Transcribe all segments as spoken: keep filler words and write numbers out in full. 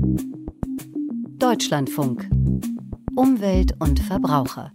Deutschlandfunk. Umwelt und Verbraucher.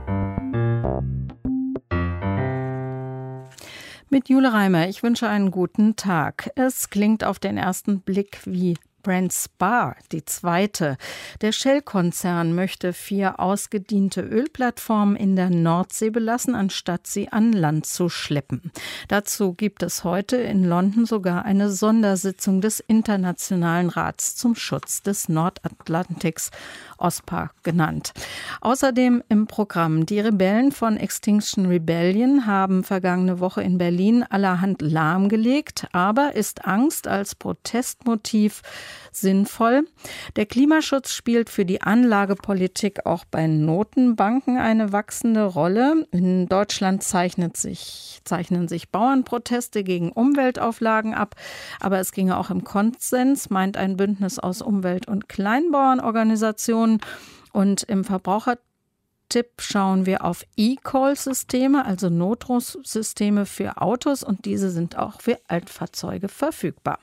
Mit Jule Reimer, ich wünsche einen guten Tag. Es klingt auf den ersten Blick wie Brent Spar, die zweite. Der Shell-Konzern möchte vier ausgediente Ölplattformen in der Nordsee belassen, anstatt sie an Land zu schleppen. Dazu gibt es heute in London sogar eine Sondersitzung des Internationalen Rats zum Schutz des Nordatlantiks, O S P A genannt. Außerdem im Programm. Die Rebellen von Extinction Rebellion haben vergangene Woche in Berlin allerhand lahmgelegt. Aber ist Angst als Protestmotiv sinnvoll? Der Klimaschutz spielt für die Anlagepolitik auch bei Notenbanken eine wachsende Rolle. In Deutschland zeichnet sich, zeichnen sich Bauernproteste gegen Umweltauflagen ab. Aber es ginge auch im Konsens, meint ein Bündnis aus Umwelt- und Kleinbauernorganisationen. Und im Verbrauchertipp schauen wir auf E-Call-Systeme, also Notrufsysteme für Autos, und diese sind auch für Altfahrzeuge verfügbar.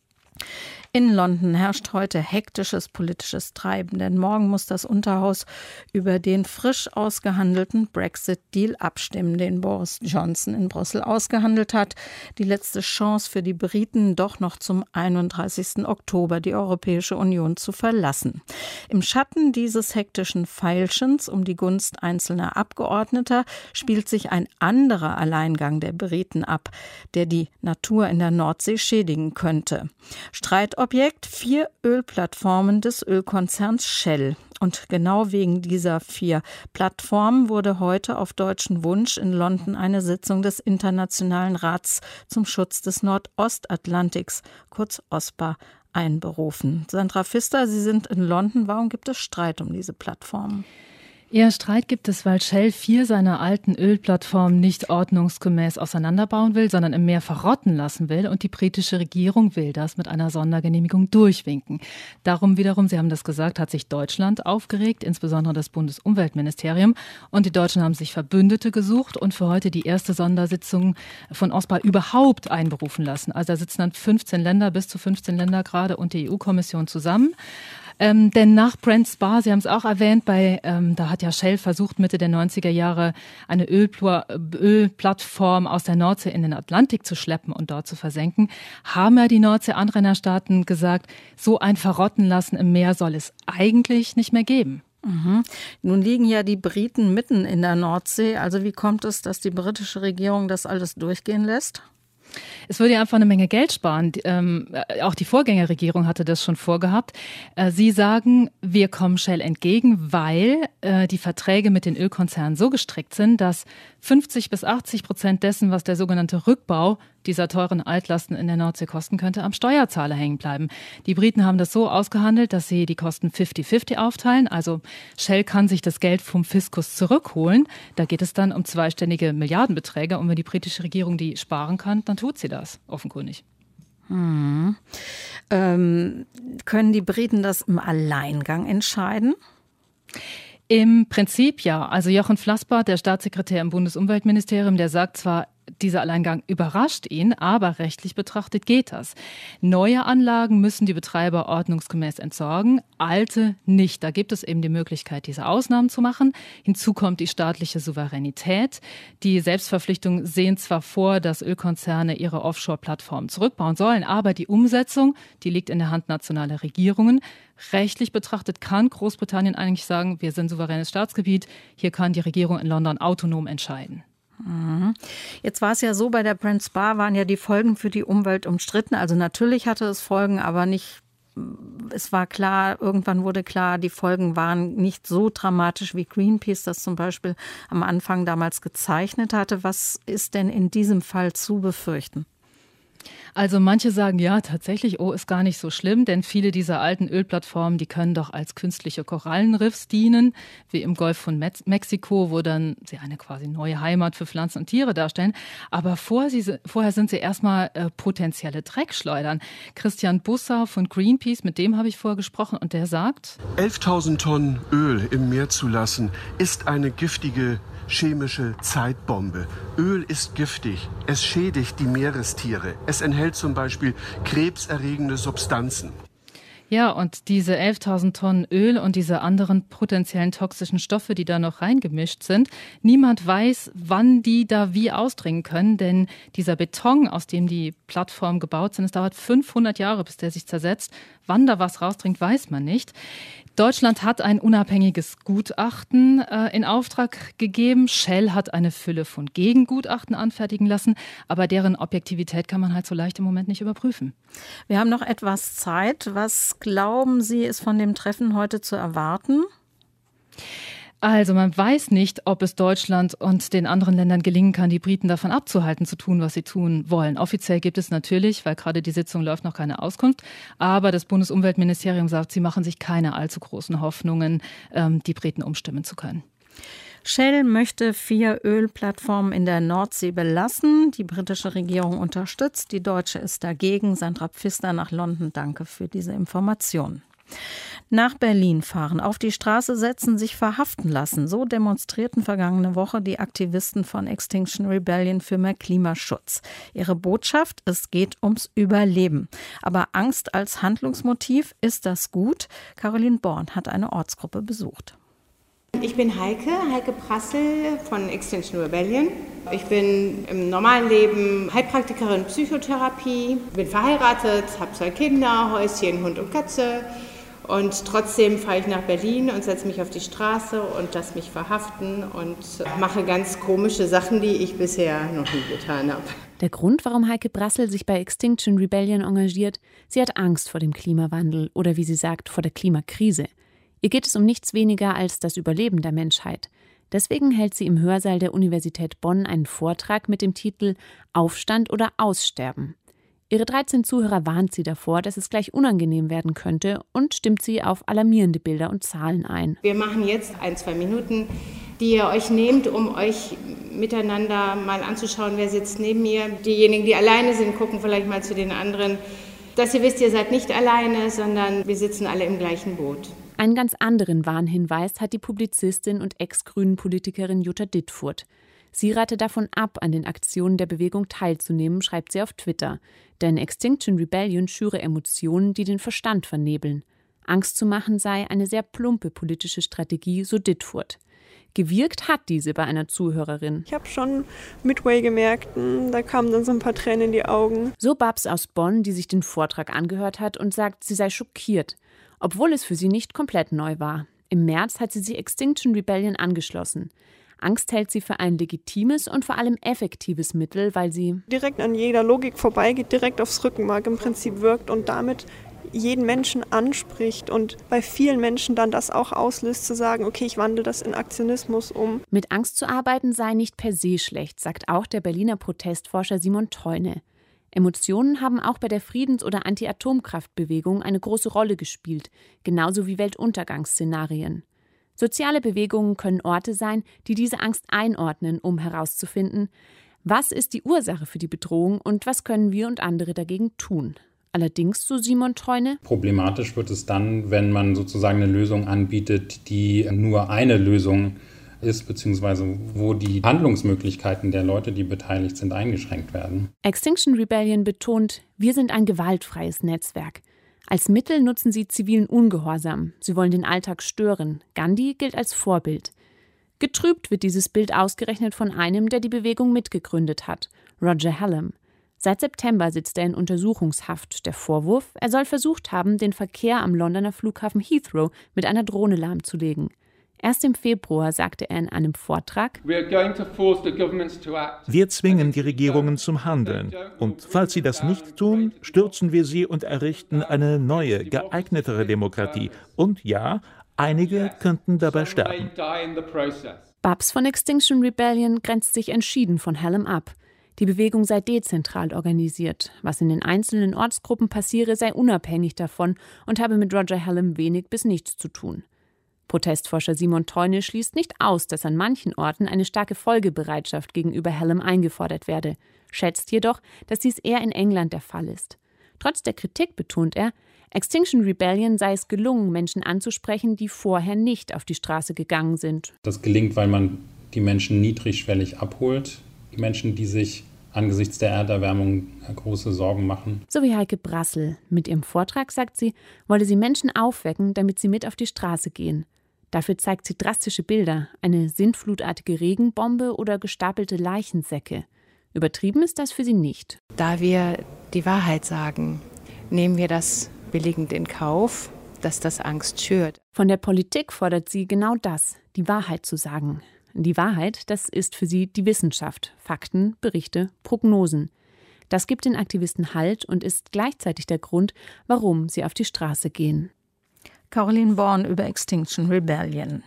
In London herrscht heute hektisches politisches Treiben, denn morgen muss das Unterhaus über den frisch ausgehandelten Brexit-Deal abstimmen, den Boris Johnson in Brüssel ausgehandelt hat. Die letzte Chance für die Briten, doch noch zum einunddreißigsten Oktober die Europäische Union zu verlassen. Im Schatten dieses hektischen Feilschens um die Gunst einzelner Abgeordneter spielt sich ein anderer Alleingang der Briten ab, der die Natur in der Nordsee schädigen könnte. Streitobjekt: vier Ölplattformen des Ölkonzerns Shell. Und genau wegen dieser vier Plattformen wurde heute auf deutschen Wunsch in London eine Sitzung des Internationalen Rats zum Schutz des Nordostatlantiks, kurz O S P A, einberufen. Sandra Pfister, Sie sind in London. Warum gibt es Streit um diese Plattformen? Ja, Streit gibt es, weil Shell vier seiner alten Ölplattformen nicht ordnungsgemäß auseinanderbauen will, sondern im Meer verrotten lassen will. Und die britische Regierung will das mit einer Sondergenehmigung durchwinken. Darum wiederum, Sie haben das gesagt, hat sich Deutschland aufgeregt, insbesondere das Bundesumweltministerium. Und die Deutschen haben sich Verbündete gesucht und für heute die erste Sondersitzung von O S P A überhaupt einberufen lassen. Also da sitzen dann fünfzehn Länder, bis zu fünfzehn Länder gerade, und die E U-Kommission zusammen. Ähm, denn nach Brent Spar, Sie haben es auch erwähnt, bei ähm, da hat ja Shell versucht, Mitte der neunziger Jahre eine Ölpl- Ölplattform aus der Nordsee in den Atlantik zu schleppen und dort zu versenken, haben ja die Nordsee-Anrainerstaaten gesagt, so ein Verrotten lassen im Meer soll es eigentlich nicht mehr geben. Mhm. Nun liegen ja die Briten mitten in der Nordsee. Also wie kommt es, dass die britische Regierung das alles durchgehen lässt? Es würde ja einfach eine Menge Geld sparen. Ähm, auch die Vorgängerregierung hatte das schon vorgehabt. Äh, Sie sagen, wir kommen Shell entgegen, weil äh, die Verträge mit den Ölkonzernen so gestrickt sind, dass fünfzig bis achtzig Prozent dessen, was der sogenannte Rückbau dieser teuren Altlasten in der Nordsee kosten könnte, am Steuerzahler hängen bleiben. Die Briten haben das so ausgehandelt, dass sie die Kosten fünfzig fünfzig aufteilen. Also Shell kann sich das Geld vom Fiskus zurückholen. Da geht es dann um zweistellige Milliardenbeträge. Und wenn die britische Regierung die sparen kann, dann tut sie das offenkundig. Hm. Ähm, können die Briten das im Alleingang entscheiden? Im Prinzip ja. Also Jochen Flassbart, der Staatssekretär im Bundesumweltministerium, der sagt zwar, dieser Alleingang überrascht ihn, aber rechtlich betrachtet geht das. Neue Anlagen müssen die Betreiber ordnungsgemäß entsorgen, alte nicht. Da gibt es eben die Möglichkeit, diese Ausnahmen zu machen. Hinzu kommt die staatliche Souveränität. Die Selbstverpflichtungen sehen zwar vor, dass Ölkonzerne ihre Offshore-Plattformen zurückbauen sollen, aber die Umsetzung, die liegt in der Hand nationaler Regierungen. Rechtlich betrachtet kann Großbritannien eigentlich sagen, wir sind souveränes Staatsgebiet, hier kann die Regierung in London autonom entscheiden. Jetzt war es ja so, bei der Brent Spar waren ja die Folgen für die Umwelt umstritten. Also natürlich hatte es Folgen, aber nicht, es war klar, irgendwann wurde klar, die Folgen waren nicht so dramatisch, wie Greenpeace das zum Beispiel am Anfang damals gezeichnet hatte. Was ist denn in diesem Fall zu befürchten? Also manche sagen, ja, tatsächlich, oh, ist gar nicht so schlimm, denn viele dieser alten Ölplattformen, die können doch als künstliche Korallenriffs dienen, wie im Golf von Mexiko, wo dann sie eine quasi neue Heimat für Pflanzen und Tiere darstellen. Aber vor sie, vorher sind sie erstmal äh, potenzielle Dreckschleudern. Christian Bussa von Greenpeace, mit dem habe ich vorher gesprochen, und der sagt: elftausend Tonnen Öl im Meer zu lassen, ist eine giftige chemische Zeitbombe. Öl ist giftig. Es schädigt die Meerestiere. Es enthält zum Beispiel krebserregende Substanzen. Ja, und diese elftausend Tonnen Öl und diese anderen potenziellen toxischen Stoffe, die da noch reingemischt sind, niemand weiß, wann die da wie ausdringen können, denn dieser Beton, aus dem die Plattformen gebaut sind, es dauert fünfhundert Jahre, bis der sich zersetzt. Wann da was rausdringt, weiß man nicht. Deutschland hat ein unabhängiges Gutachten äh, in Auftrag gegeben. Shell hat eine Fülle von Gegengutachten anfertigen lassen, aber deren Objektivität kann man halt so leicht im Moment nicht überprüfen. Wir haben noch etwas Zeit. Was glauben Sie, ist von dem Treffen heute zu erwarten? Also man weiß nicht, ob es Deutschland und den anderen Ländern gelingen kann, die Briten davon abzuhalten, zu tun, was sie tun wollen. Offiziell gibt es natürlich, weil gerade die Sitzung läuft, noch keine Auskunft. Aber das Bundesumweltministerium sagt, sie machen sich keine allzu großen Hoffnungen, die Briten umstimmen zu können. Shell möchte vier Ölplattformen in der Nordsee belassen. Die britische Regierung unterstützt, die deutsche ist dagegen. Sandra Pfister nach London, danke für diese Information. Nach Berlin fahren, auf die Straße setzen, sich verhaften lassen. So demonstrierten vergangene Woche die Aktivisten von Extinction Rebellion für mehr Klimaschutz. Ihre Botschaft, es geht ums Überleben. Aber Angst als Handlungsmotiv, ist das gut? Caroline Born hat eine Ortsgruppe besucht. Ich bin Heike, Heike Prassel von Extinction Rebellion. Ich bin im normalen Leben Heilpraktikerin Psychotherapie, bin verheiratet, habe zwei Kinder, Häuschen, Hund und Katze. Und trotzdem fahre ich nach Berlin und setze mich auf die Straße und lasse mich verhaften und mache ganz komische Sachen, die ich bisher noch nie getan habe. Der Grund, warum Heike Prassel sich bei Extinction Rebellion engagiert, sie hat Angst vor dem Klimawandel oder wie sie sagt, vor der Klimakrise. Ihr geht es um nichts weniger als das Überleben der Menschheit. Deswegen hält sie im Hörsaal der Universität Bonn einen Vortrag mit dem Titel »Aufstand oder Aussterben?«. Ihre dreizehn Zuhörer warnt sie davor, dass es gleich unangenehm werden könnte und stimmt sie auf alarmierende Bilder und Zahlen ein. Wir machen jetzt ein, zwei Minuten, die ihr euch nehmt, um euch miteinander mal anzuschauen, wer sitzt neben mir. Diejenigen, die alleine sind, gucken vielleicht mal zu den anderen. Dass ihr wisst, ihr seid nicht alleine, sondern wir sitzen alle im gleichen Boot. Einen ganz anderen Warnhinweis hat die Publizistin und Ex-Grünen-Politikerin Jutta Dittfurt. Sie rate davon ab, an den Aktionen der Bewegung teilzunehmen, schreibt sie auf Twitter. Denn Extinction Rebellion schüre Emotionen, die den Verstand vernebeln. Angst zu machen sei eine sehr plumpe politische Strategie, so Dittfurt. Gewirkt hat diese bei einer Zuhörerin. Ich habe schon Midway gemerkt, da kamen dann so ein paar Tränen in die Augen. So Babs aus Bonn, die sich den Vortrag angehört hat und sagt, sie sei schockiert, obwohl es für sie nicht komplett neu war. Im März hat sie sich Extinction Rebellion angeschlossen. Angst hält sie für ein legitimes und vor allem effektives Mittel, weil sie direkt an jeder Logik vorbeigeht, direkt aufs Rückenmark im Prinzip wirkt und damit jeden Menschen anspricht und bei vielen Menschen dann das auch auslöst, zu sagen, okay, ich wandle das in Aktionismus um. Mit Angst zu arbeiten sei nicht per se schlecht, sagt auch der Berliner Protestforscher Simon Theune. Emotionen haben auch bei der Friedens- oder Anti-Atomkraftbewegung eine große Rolle gespielt, genauso wie Weltuntergangsszenarien. Soziale Bewegungen können Orte sein, die diese Angst einordnen, um herauszufinden, was ist die Ursache für die Bedrohung und was können wir und andere dagegen tun. Allerdings, so Simon Theune, problematisch wird es dann, wenn man sozusagen eine Lösung anbietet, die nur eine Lösung ist, beziehungsweise wo die Handlungsmöglichkeiten der Leute, die beteiligt sind, eingeschränkt werden. Extinction Rebellion betont, wir sind ein gewaltfreies Netzwerk. Als Mittel nutzen sie zivilen Ungehorsam. Sie wollen den Alltag stören. Gandhi gilt als Vorbild. Getrübt wird dieses Bild ausgerechnet von einem, der die Bewegung mitgegründet hat, Roger Hallam. Seit September sitzt er in Untersuchungshaft. Der Vorwurf, er soll versucht haben, den Verkehr am Londoner Flughafen Heathrow mit einer Drohne lahmzulegen. Erst im Februar sagte er in einem Vortrag: Wir zwingen die Regierungen zum Handeln. Und falls sie das nicht tun, stürzen wir sie und errichten eine neue, geeignetere Demokratie. Und ja, einige könnten dabei sterben. Babs von Extinction Rebellion grenzt sich entschieden von Hallam ab. Die Bewegung sei dezentral organisiert. Was in den einzelnen Ortsgruppen passiere, sei unabhängig davon und habe mit Roger Hallam wenig bis nichts zu tun. Protestforscher Simon Theune schließt nicht aus, dass an manchen Orten eine starke Folgebereitschaft gegenüber Hallam eingefordert werde, schätzt jedoch, dass dies eher in England der Fall ist. Trotz der Kritik betont er, Extinction Rebellion sei es gelungen, Menschen anzusprechen, die vorher nicht auf die Straße gegangen sind. Das gelingt, weil man die Menschen niedrigschwellig abholt, die Menschen, die sich angesichts der Erderwärmung große Sorgen machen. So wie Heike Brassel. Mit ihrem Vortrag, sagt sie, wolle sie Menschen aufwecken, damit sie mit auf die Straße gehen. Dafür zeigt sie drastische Bilder, eine sintflutartige Regenbombe oder gestapelte Leichensäcke. Übertrieben ist das für sie nicht. Da wir die Wahrheit sagen, nehmen wir das billigend in Kauf, dass das Angst schürt. Von der Politik fordert sie genau das, die Wahrheit zu sagen. Die Wahrheit, das ist für sie die Wissenschaft, Fakten, Berichte, Prognosen. Das gibt den Aktivisten Halt und ist gleichzeitig der Grund, warum sie auf die Straße gehen. Caroline Born über Extinction Rebellion.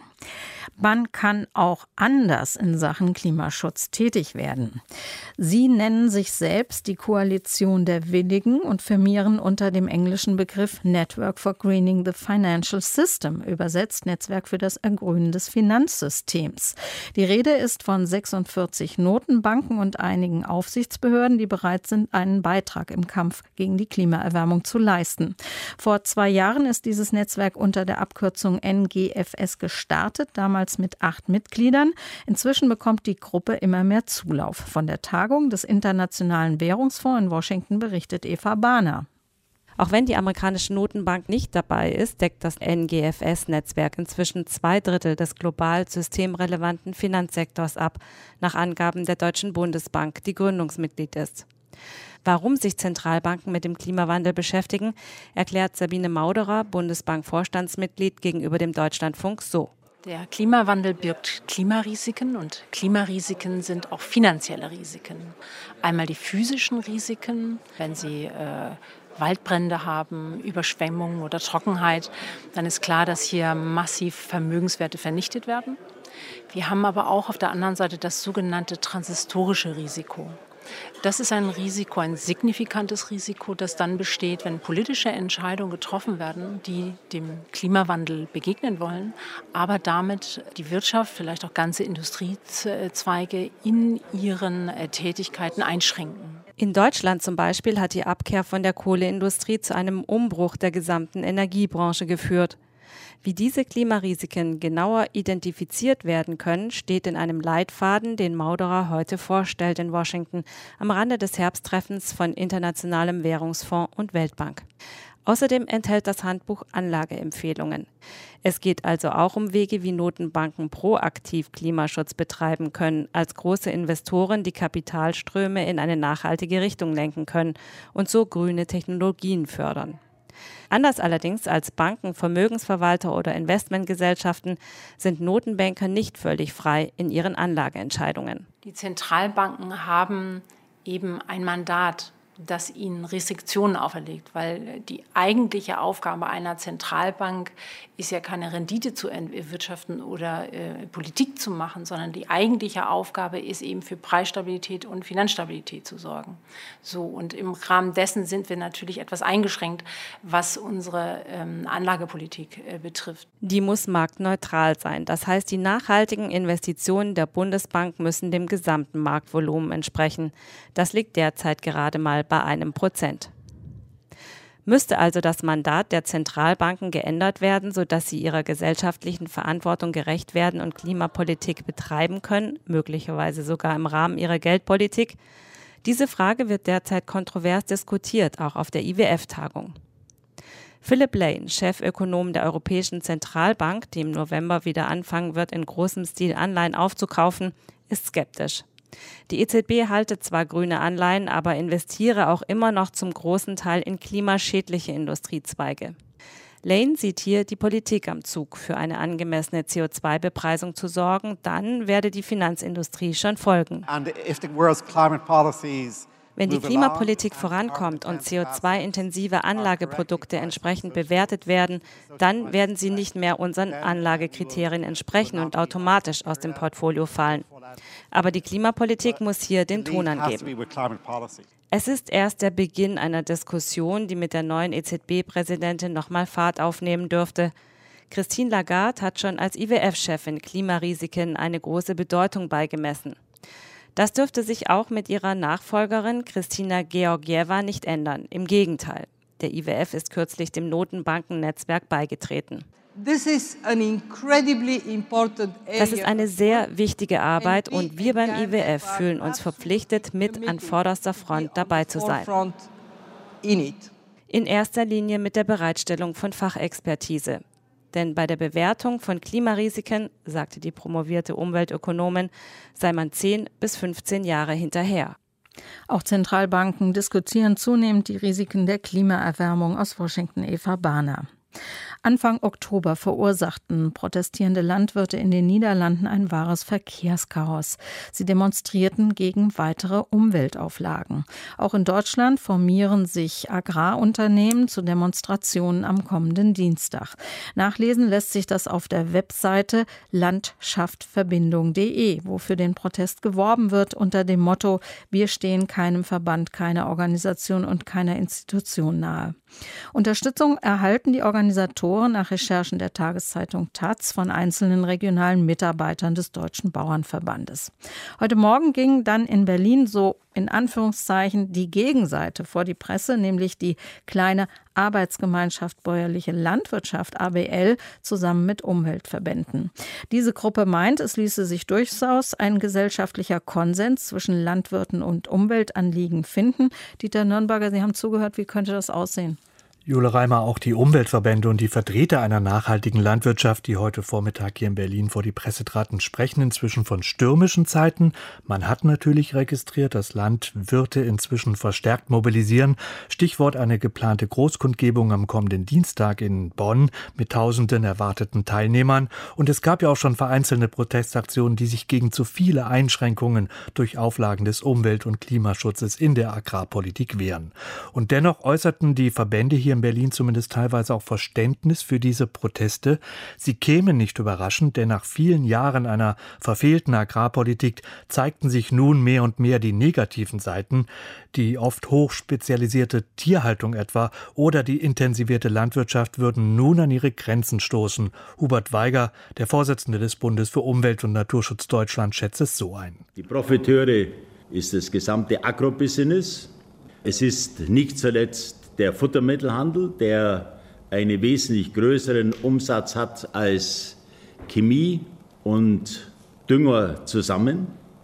Man kann auch anders in Sachen Klimaschutz tätig werden. Sie nennen sich selbst die Koalition der Willigen und firmieren unter dem englischen Begriff Network for Greening the Financial System, übersetzt Netzwerk für das Ergrünen des Finanzsystems. Die Rede ist von sechsundvierzig Notenbanken und einigen Aufsichtsbehörden, die bereit sind, einen Beitrag im Kampf gegen die Klimaerwärmung zu leisten. Vor zwei Jahren ist dieses Netzwerk unter der Abkürzung N G F S gestartet, damals mit acht Mitgliedern. Inzwischen bekommt die Gruppe immer mehr Zulauf. Von der Tagung des Internationalen Währungsfonds in Washington berichtet Eva Bahner. Auch wenn die amerikanische Notenbank nicht dabei ist, deckt das N G F S-Netzwerk inzwischen zwei Drittel des global systemrelevanten Finanzsektors ab, nach Angaben der Deutschen Bundesbank, die Gründungsmitglied ist. Warum sich Zentralbanken mit dem Klimawandel beschäftigen, erklärt Sabine Mauderer, Bundesbank-Vorstandsmitglied, gegenüber dem Deutschlandfunk so. Der Klimawandel birgt Klimarisiken und Klimarisiken sind auch finanzielle Risiken. Einmal die physischen Risiken, wenn Sie äh, Waldbrände haben, Überschwemmungen oder Trockenheit, dann ist klar, dass hier massiv Vermögenswerte vernichtet werden. Wir haben aber auch auf der anderen Seite das sogenannte transistorische Risiko. Das ist ein Risiko, ein signifikantes Risiko, das dann besteht, wenn politische Entscheidungen getroffen werden, die dem Klimawandel begegnen wollen, aber damit die Wirtschaft, vielleicht auch ganze Industriezweige in ihren Tätigkeiten einschränken. In Deutschland zum Beispiel hat die Abkehr von der Kohleindustrie zu einem Umbruch der gesamten Energiebranche geführt. Wie diese Klimarisiken genauer identifiziert werden können, steht in einem Leitfaden, den Mauderer heute vorstellt in Washington, am Rande des Herbsttreffens von Internationalem Währungsfonds und Weltbank. Außerdem enthält das Handbuch Anlageempfehlungen. Es geht also auch um Wege, wie Notenbanken proaktiv Klimaschutz betreiben können, als große Investoren die Kapitalströme in eine nachhaltige Richtung lenken können und so grüne Technologien fördern. Anders allerdings als Banken, Vermögensverwalter oder Investmentgesellschaften sind Notenbanker nicht völlig frei in ihren Anlageentscheidungen. Die Zentralbanken haben eben ein Mandat, das ihnen Restriktionen auferlegt, weil die eigentliche Aufgabe einer Zentralbank ist ja keine Rendite zu erwirtschaften oder äh, Politik zu machen, sondern die eigentliche Aufgabe ist eben für Preisstabilität und Finanzstabilität zu sorgen. So, und im Rahmen dessen sind wir natürlich etwas eingeschränkt, was unsere ähm, Anlagepolitik äh, betrifft. Die muss marktneutral sein. Das heißt, die nachhaltigen Investitionen der Bundesbank müssen dem gesamten Marktvolumen entsprechen. Das liegt derzeit gerade mal bei einem Prozent. Müsste also das Mandat der Zentralbanken geändert werden, sodass sie ihrer gesellschaftlichen Verantwortung gerecht werden und Klimapolitik betreiben können, möglicherweise sogar im Rahmen ihrer Geldpolitik? Diese Frage wird derzeit kontrovers diskutiert, auch auf der I W F-Tagung. Philip Lane, Chefökonom der Europäischen Zentralbank, die im November wieder anfangen wird, in großem Stil Anleihen aufzukaufen, ist skeptisch. Die E Z B halte zwar grüne Anleihen, aber investiere auch immer noch zum großen Teil in klimaschädliche Industriezweige. Lane sieht hier die Politik am Zug, für eine angemessene C O zwei Bepreisung zu sorgen, dann werde die Finanzindustrie schon folgen. Wenn die Klimapolitik vorankommt und C O zwei intensive Anlageprodukte entsprechend bewertet werden, dann werden sie nicht mehr unseren Anlagekriterien entsprechen und automatisch aus dem Portfolio fallen. Aber die Klimapolitik muss hier den Ton angeben. Es ist erst der Beginn einer Diskussion, die mit der neuen E Z B-Präsidentin nochmal Fahrt aufnehmen dürfte. Christine Lagarde hat schon als I W F-Chefin Klimarisiken eine große Bedeutung beigemessen. Das dürfte sich auch mit ihrer Nachfolgerin Kristina Georgieva nicht ändern. Im Gegenteil. Der I W F ist kürzlich dem Notenbankennetzwerk beigetreten. Das ist eine sehr wichtige Arbeit und wir beim I W F fühlen uns verpflichtet, mit an vorderster Front dabei zu sein. In erster Linie mit der Bereitstellung von Fachexpertise. Denn bei der Bewertung von Klimarisiken, sagte die promovierte Umweltökonomin, sei man zehn bis fünfzehn Jahre hinterher. Auch Zentralbanken diskutieren zunehmend die Risiken der Klimaerwärmung. Aus Washington Eva Bahner. Anfang Oktober verursachten protestierende Landwirte in den Niederlanden ein wahres Verkehrschaos. Sie demonstrierten gegen weitere Umweltauflagen. Auch in Deutschland formieren sich Agrarunternehmen zu Demonstrationen am kommenden Dienstag. Nachlesen lässt sich das auf der Webseite landschaftverbindung punkt de, wo für den Protest geworben wird unter dem Motto: Wir stehen keinem Verband, keiner Organisation und keiner Institution nahe. Unterstützung erhalten die Organisatoren nach Recherchen der Tageszeitung Taz von einzelnen regionalen Mitarbeitern des Deutschen Bauernverbandes. Heute Morgen ging dann in Berlin so in Anführungszeichen die Gegenseite vor die Presse, nämlich die kleine Arbeitsgemeinschaft Bäuerliche Landwirtschaft A B L zusammen mit Umweltverbänden. Diese Gruppe meint, es ließe sich durchaus ein gesellschaftlicher Konsens zwischen Landwirten und Umweltanliegen finden. Dieter Nürnberger, Sie haben zugehört, wie könnte das aussehen? Jule Reimer, auch die Umweltverbände und die Vertreter einer nachhaltigen Landwirtschaft, die heute Vormittag hier in Berlin vor die Presse traten, sprechen inzwischen von stürmischen Zeiten. Man hat natürlich registriert, dass Landwirte inzwischen verstärkt mobilisieren. Stichwort eine geplante Großkundgebung am kommenden Dienstag in Bonn mit tausenden erwarteten Teilnehmern. Und es gab ja auch schon vereinzelte Protestaktionen, die sich gegen zu viele Einschränkungen durch Auflagen des Umwelt- und Klimaschutzes in der Agrarpolitik wehren. Und dennoch äußerten die Verbände hier in Berlin zumindest teilweise auch Verständnis für diese Proteste. Sie kämen nicht überraschend, denn nach vielen Jahren einer verfehlten Agrarpolitik zeigten sich nun mehr und mehr die negativen Seiten. Die oft hochspezialisierte Tierhaltung etwa oder die intensivierte Landwirtschaft würden nun an ihre Grenzen stoßen. Hubert Weiger, der Vorsitzende des Bundes für Umwelt- und Naturschutz Deutschland, schätzt es so ein. Die Profiteure ist das gesamte Agrobusiness. Es ist nicht zuletzt der Futtermittelhandel, der einen wesentlich größeren Umsatz hat als Chemie und Dünger zusammen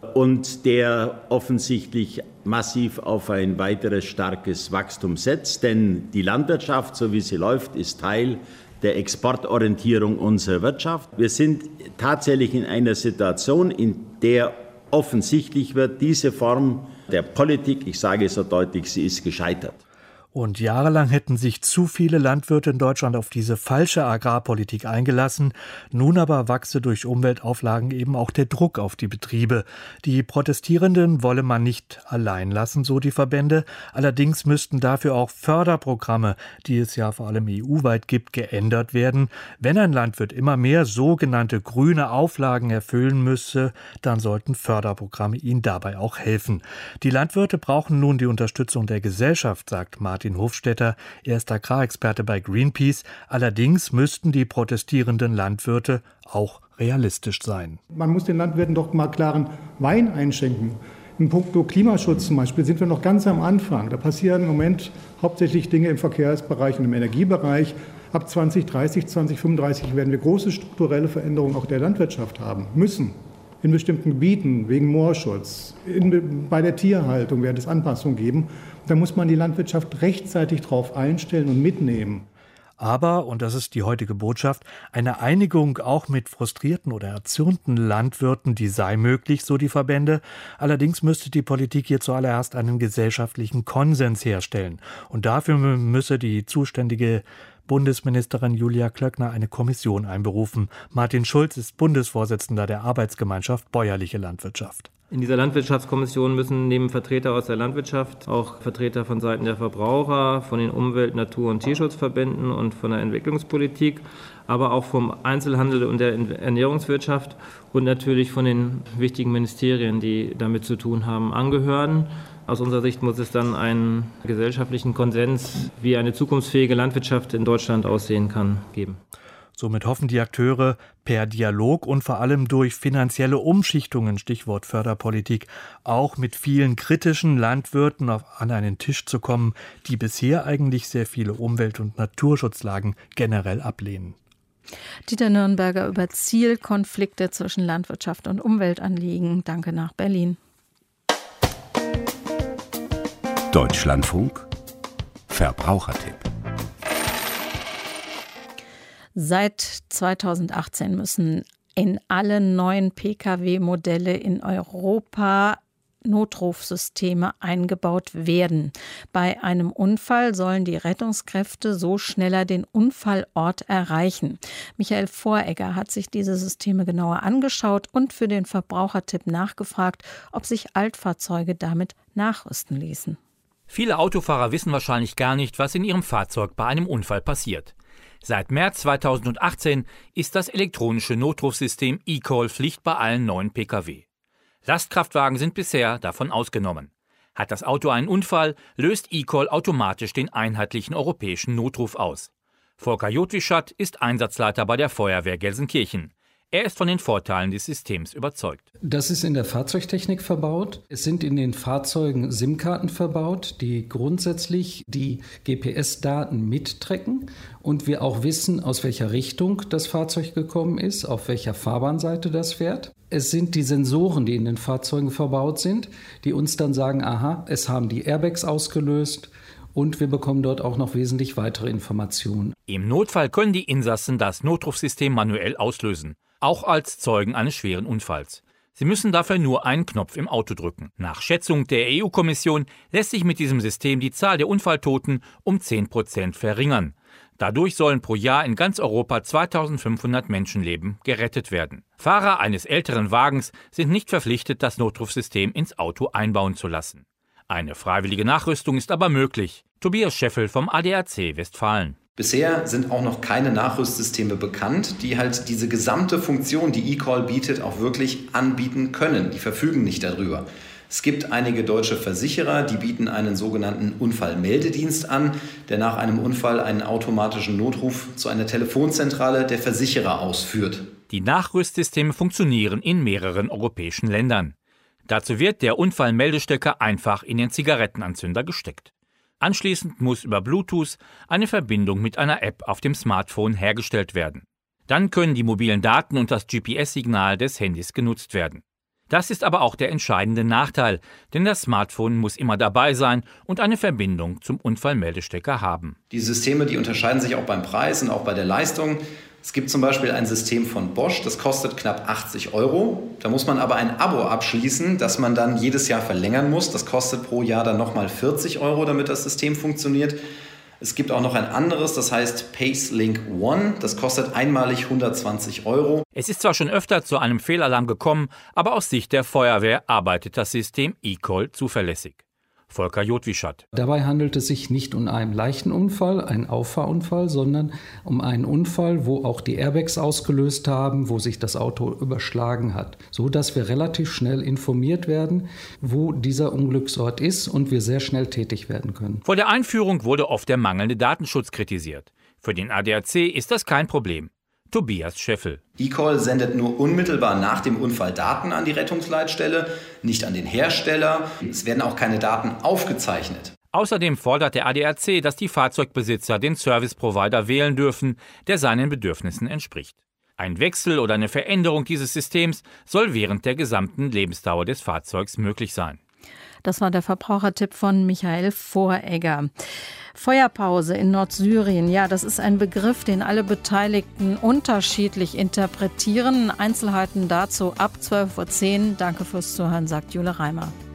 und der offensichtlich massiv auf ein weiteres starkes Wachstum setzt. Denn die Landwirtschaft, so wie sie läuft, ist Teil der Exportorientierung unserer Wirtschaft. Wir sind tatsächlich in einer Situation, in der offensichtlich wird, diese Form der Politik, ich sage es so deutlich, sie ist gescheitert. Und jahrelang hätten sich zu viele Landwirte in Deutschland auf diese falsche Agrarpolitik eingelassen. Nun aber wachse durch Umweltauflagen eben auch der Druck auf die Betriebe. Die Protestierenden wolle man nicht allein lassen, so die Verbände. Allerdings müssten dafür auch Förderprogramme, die es ja vor allem E U-weit gibt, geändert werden. Wenn ein Landwirt immer mehr sogenannte grüne Auflagen erfüllen müsse, dann sollten Förderprogramme ihm dabei auch helfen. Die Landwirte brauchen nun die Unterstützung der Gesellschaft, sagt Martin Hofstetter, er ist Agrarexperte bei Greenpeace. Allerdings müssten die protestierenden Landwirte auch realistisch sein. Man muss den Landwirten doch mal klaren Wein einschenken. In puncto Klimaschutz zum Beispiel sind wir noch ganz am Anfang. Da passieren im Moment hauptsächlich Dinge im Verkehrsbereich und im Energiebereich. Ab zwanzig dreißig, zwanzig fünfunddreißig werden wir große strukturelle Veränderungen auch der Landwirtschaft haben müssen. In bestimmten Gebieten, wegen Moorschutz, in, bei der Tierhaltung wird es Anpassungen geben. Da muss man die Landwirtschaft rechtzeitig darauf einstellen und mitnehmen. Aber, und das ist die heutige Botschaft, eine Einigung auch mit frustrierten oder erzürnten Landwirten, die sei möglich, so die Verbände. Allerdings müsste die Politik hier zuallererst einen gesellschaftlichen Konsens herstellen. Und dafür müsse die zuständige Bundesministerin Julia Klöckner eine Kommission einberufen. Martin Schulz ist Bundesvorsitzender der Arbeitsgemeinschaft Bäuerliche Landwirtschaft. In dieser Landwirtschaftskommission müssen neben Vertreter aus der Landwirtschaft auch Vertreter von Seiten der Verbraucher, von den Umwelt-, Natur- und Tierschutzverbänden und von der Entwicklungspolitik, aber auch vom Einzelhandel und der Ernährungswirtschaft und natürlich von den wichtigen Ministerien, die damit zu tun haben, angehören. Aus unserer Sicht muss es dann einen gesellschaftlichen Konsens, wie eine zukunftsfähige Landwirtschaft in Deutschland aussehen kann, geben. Somit hoffen die Akteure, per Dialog und vor allem durch finanzielle Umschichtungen, Stichwort Förderpolitik, auch mit vielen kritischen Landwirten auf, an einen Tisch zu kommen, die bisher eigentlich sehr viele Umwelt- und Naturschutzlagen generell ablehnen. Dieter Nürnberger über Zielkonflikte zwischen Landwirtschaft und Umweltanliegen. Danke nach Berlin. Deutschlandfunk Verbrauchertipp. Seit zweitausendachtzehn müssen in alle neuen Pkw-Modelle in Europa Notrufsysteme eingebaut werden. Bei einem Unfall sollen die Rettungskräfte so schneller den Unfallort erreichen. Michael Voregger hat sich diese Systeme genauer angeschaut und für den Verbrauchertipp nachgefragt, ob sich Altfahrzeuge damit nachrüsten ließen. Viele Autofahrer wissen wahrscheinlich gar nicht, was in ihrem Fahrzeug bei einem Unfall passiert. Seit März zweitausendachtzehn ist das elektronische Notrufsystem eCall Pflicht bei allen neuen Pkw. Lastkraftwagen sind bisher davon ausgenommen. Hat das Auto einen Unfall, löst eCall automatisch den einheitlichen europäischen Notruf aus. Volker Jotwischat ist Einsatzleiter bei der Feuerwehr Gelsenkirchen. Er ist von den Vorteilen des Systems überzeugt. Das ist in der Fahrzeugtechnik verbaut. Es sind in den Fahrzeugen SIM-Karten verbaut, die grundsätzlich die G P S-Daten mittracken und wir auch wissen, aus welcher Richtung das Fahrzeug gekommen ist, auf welcher Fahrbahnseite das fährt. Es sind die Sensoren, die in den Fahrzeugen verbaut sind, die uns dann sagen, aha, es haben die Airbags ausgelöst. Und wir bekommen dort auch noch wesentlich weitere Informationen. Im Notfall können die Insassen das Notrufsystem manuell auslösen, auch als Zeugen eines schweren Unfalls. Sie müssen dafür nur einen Knopf im Auto drücken. Nach Schätzung der E U-Kommission lässt sich mit diesem System die Zahl der Unfalltoten um zehn Prozent verringern. Dadurch sollen pro Jahr in ganz Europa zweitausendfünfhundert Menschenleben gerettet werden. Fahrer eines älteren Wagens sind nicht verpflichtet, das Notrufsystem ins Auto einbauen zu lassen. Eine freiwillige Nachrüstung ist aber möglich. Tobias Scheffel vom A D A C Westfalen. Bisher sind auch noch keine Nachrüstsysteme bekannt, die halt diese gesamte Funktion, die eCall bietet, auch wirklich anbieten können. Die verfügen nicht darüber. Es gibt einige deutsche Versicherer, die bieten einen sogenannten Unfallmeldedienst an, der nach einem Unfall einen automatischen Notruf zu einer Telefonzentrale der Versicherer ausführt. Die Nachrüstsysteme funktionieren in mehreren europäischen Ländern. Dazu wird der Unfallmeldestecker einfach in den Zigarettenanzünder gesteckt. Anschließend muss über Bluetooth eine Verbindung mit einer App auf dem Smartphone hergestellt werden. Dann können die mobilen Daten und das G P S-Signal des Handys genutzt werden. Das ist aber auch der entscheidende Nachteil, denn das Smartphone muss immer dabei sein und eine Verbindung zum Unfallmeldestecker haben. Die Systeme, die unterscheiden sich auch beim Preis und auch bei der Leistung. Es gibt zum Beispiel ein System von Bosch, das kostet knapp achtzig Euro. Da muss man aber ein Abo abschließen, das man dann jedes Jahr verlängern muss. Das kostet pro Jahr dann nochmal vierzig Euro, damit das System funktioniert. Es gibt auch noch ein anderes, das heißt PaceLink One. Das kostet einmalig hundertzwanzig Euro. Es ist zwar schon öfter zu einem Fehlalarm gekommen, aber aus Sicht der Feuerwehr arbeitet das System eCall zuverlässig. Volker Jotwischat. Dabei handelt es sich nicht um einen leichten Unfall, einen Auffahrunfall, sondern um einen Unfall, wo auch die Airbags ausgelöst haben, wo sich das Auto überschlagen hat, so dass wir relativ schnell informiert werden, wo dieser Unglücksort ist und wir sehr schnell tätig werden können. Vor der Einführung wurde oft der mangelnde Datenschutz kritisiert. Für den A D A C ist das kein Problem. Tobias Scheffel. eCall sendet nur unmittelbar nach dem Unfall Daten an die Rettungsleitstelle, nicht an den Hersteller. Es werden auch keine Daten aufgezeichnet. Außerdem fordert der A D A C, dass die Fahrzeugbesitzer den Service-Provider wählen dürfen, der seinen Bedürfnissen entspricht. Ein Wechsel oder eine Veränderung dieses Systems soll während der gesamten Lebensdauer des Fahrzeugs möglich sein. Das war der Verbrauchertipp von Michael Voregger. Feuerpause in Nordsyrien, ja, das ist ein Begriff, den alle Beteiligten unterschiedlich interpretieren. Einzelheiten dazu ab zwölf Uhr zehn. Danke fürs Zuhören, sagt Jule Reimer.